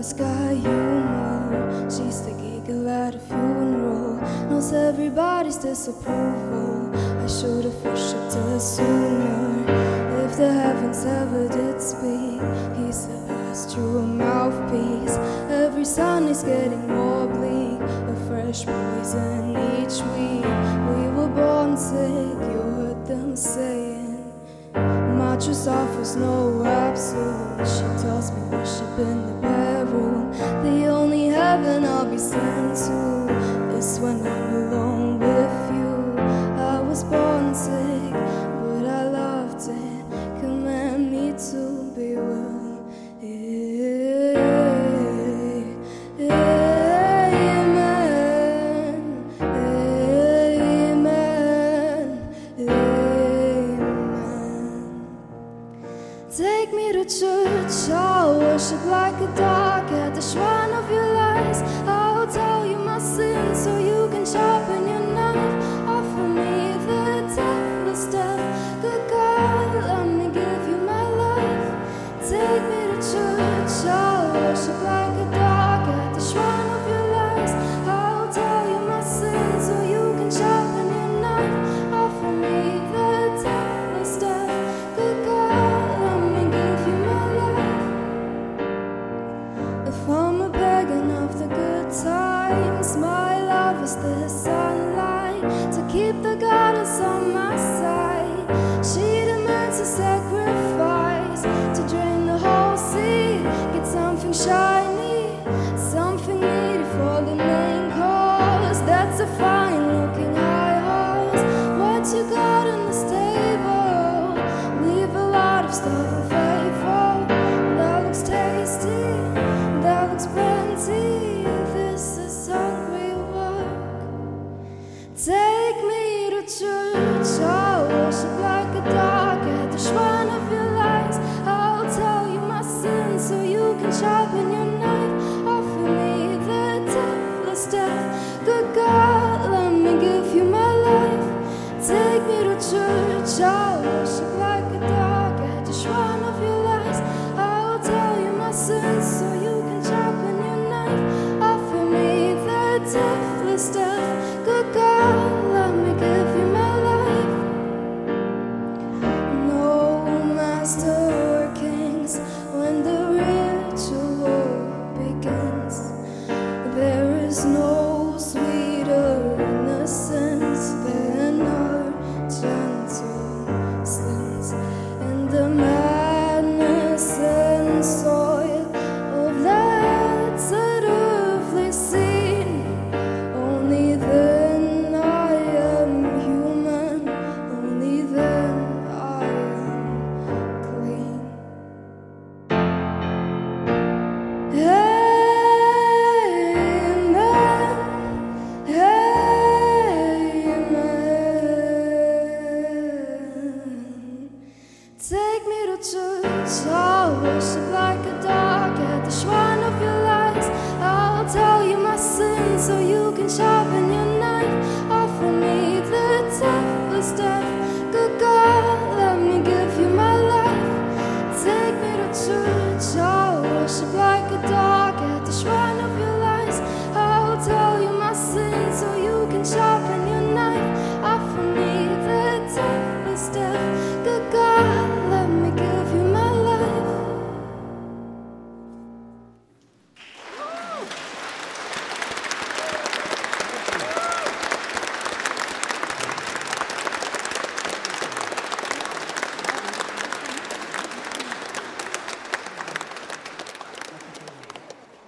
Girl's got humor. She's the giggle at a funeral. Knows everybody's disapproval. I should've worshipped her sooner. If the heavens ever did speak, he's the last true mouthpiece. Every sun is getting more bleak, a fresh poison each week. We were born sick, you heard them saying. Mattress offers no absolute. She tells me worship in the bedroom. The only heaven I'll be sent to is when I'm alone with you. I was born sick, but I loved it. Command me to be well. Take me to church, I'll worship like a dog at the shrine of your lies. I'll tell you my sins so you can sharpen your knife. Offer me the deathless death. Good God, let me give you my life. Take me to church, I'll worship like a dog at the shrine of your lies. I'll tell you my sins so you can sharpen your knife. Offer me the deathless death. Good God, if I'm a pagan of the good times, my love is the sunlight to keep the goddess on my side. She demands a sacrifice to drain the whole sea. Get something shiny, something needy for the main course. That's a fine-looking high horse. What you got in the stable? Leave a lot of stuff unfaithful. That looks tasty. That looks plenty, this is hungry work. Take me to church, I'll worship like a dog at the shrine of your lies. I'll tell you my sins so you can sharpen your knife. Offer me the deathless death. Good God, let me give you my life. Take me to church, I'll worship like a dog at the shrine of your lies. I'll tell you my sins so you can sharpen your knife. Offer me the deathless death. Good God, let me give you my life. No master workings when the ritual begins. There is no sweeter innocence than our gentle sins. And the madness and soil of that's earthly scene. Only then I am human. Only then I am clean. Amen. Amen. Take me to church, I'll worship like a dog at the shrine of your lies. I'll tell you my sins so you can shout.